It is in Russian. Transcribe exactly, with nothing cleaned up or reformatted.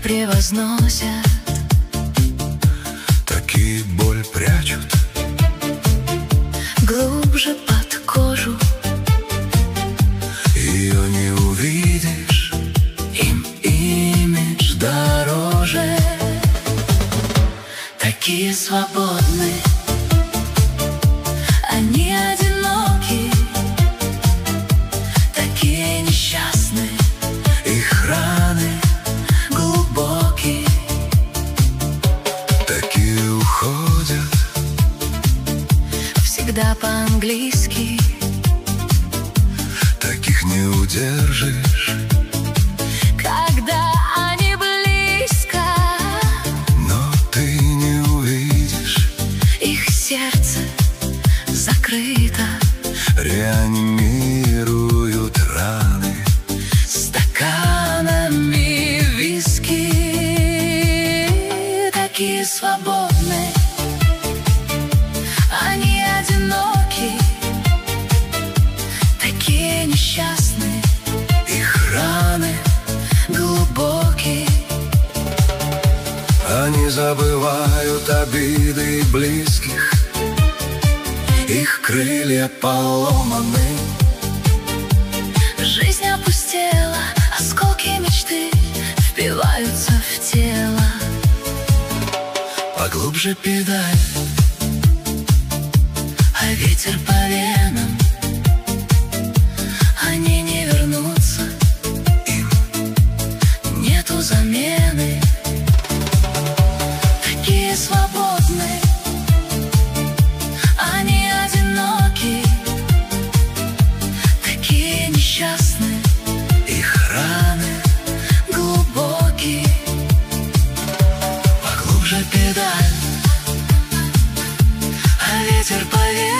превозносят, такие боль прячут глубже под кожу. Ее не увидишь, Им имидж дороже. Такие свободны, они одиноки, такие несчастны, их раны глубокие. такие уходят Всегда по-английски, таких не удержишь, когда они близко, но ты не увидишь. их сердце закрыто, Реанимируют раны стаканами виски. Такие свободны, они одиноки, такие несчастны, их раны. глубокие. Они забывают обиды близких, их крылья поломаны. Жизнь опустела, осколки мечты впиваются в тело. Поглубже педаль, А ветер по венам, они не вернутся, им нету замены. Такие свободны, они одиноки, такие несчастны, их раны. глубокие. Поглубже педаль, А ветер по венам,